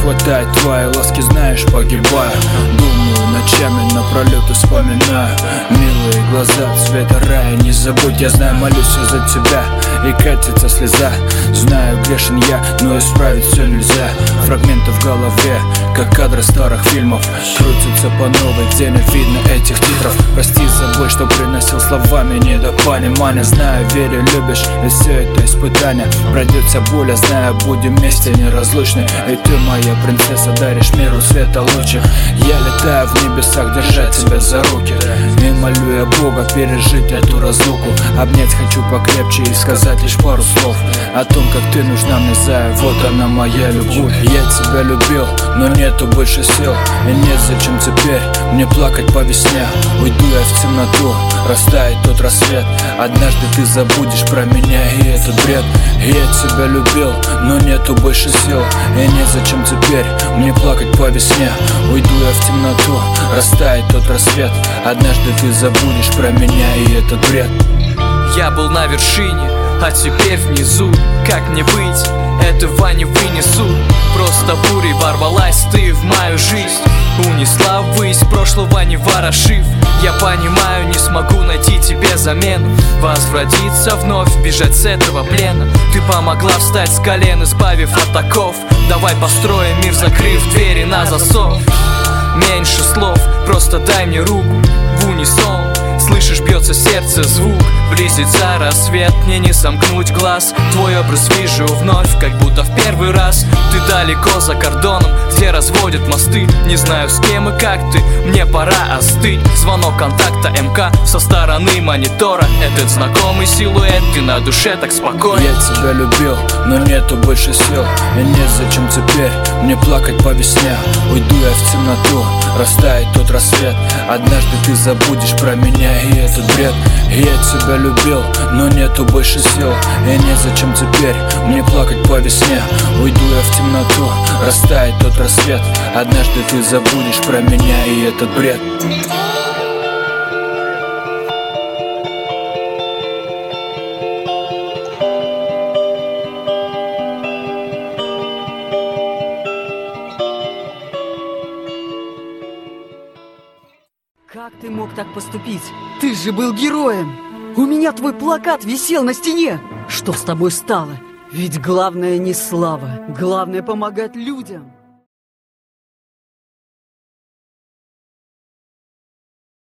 хватает твоей ласки, знаешь, погибаю. Думаю ночами напролет и вспоминаю милые глаза цвета рая. Не забудь, я знаю, молюсь за тебя, и катится слеза. Знаю, грешен я, но исправить все нельзя. Фрагменты в голове, как кадры старых фильмов, крутятся по новой, где не видно этих титров. Прости за боль, что приносил словами недопонимания. Знаю, верю, любишь, и все это испытание. Пройдется боль, я знаю, будем вместе неразлучны. И ты, моя принцесса, даришь миру света лучик. Я летаю в небесах, держать тебя за руки, и молю я Бога пережить эту разлуку. Обнять хочу покрепче и сказать лишь пару слов о том, как ты нужна мне, зая, вот она моя любовь. Я тебя любил, но нету больше сил, и нет зачем теперь мне плакать по весне. Уйду я в темноту, растает тот рассвет. Однажды ты забудешь про меня и этот бред. Я тебя любил, но нету больше сил, и нет зачем теперь мне плакать по весне. Уйду я в темноту, растает тот рассвет. Однажды ты забудешь про меня и этот бред. Я был на вершине, а теперь внизу. Как мне быть? Этого не вынесу. Просто бурей ворвалась ты в мою жизнь, унесла ввысь, прошлого не ворошив. Я понимаю, не смогу найти тебе замену, возвратиться вновь, бежать с этого плена. Ты помогла встать с колен, избавив от оков. Давай построим мир, закрыв двери на засов. Меньше слов, просто дай мне руку в унисон. Слышишь, бьется сердце, звук, близится рассвет, мне не сомкнуть глаз. Твой образ вижу вновь, как будто в первый раз. Ты далеко за кордоном, где разводят мосты. Не знаю, с кем и как ты, мне пора остыть. Звонок контакта МК со стороны монитора. Этот знакомый силуэт, ты на душе так спокойно. Я тебя любил, но нету больше сил, и нет зачем теперь мне плакать по весне. Уйду я в темноту, растает тот рассвет. Однажды ты забудешь про меня и этот бред. Я тебя любил, но нету больше сил, и нет зачем теперь мне плакать по весне. Уйду я в темноту, растает тот рассвет. Однажды ты забудешь про меня и этот бред. Как ты мог так поступить? Ты же был героем! У меня твой плакат висел на стене! Что с тобой стало? Ведь главное не слава, главное помогать людям!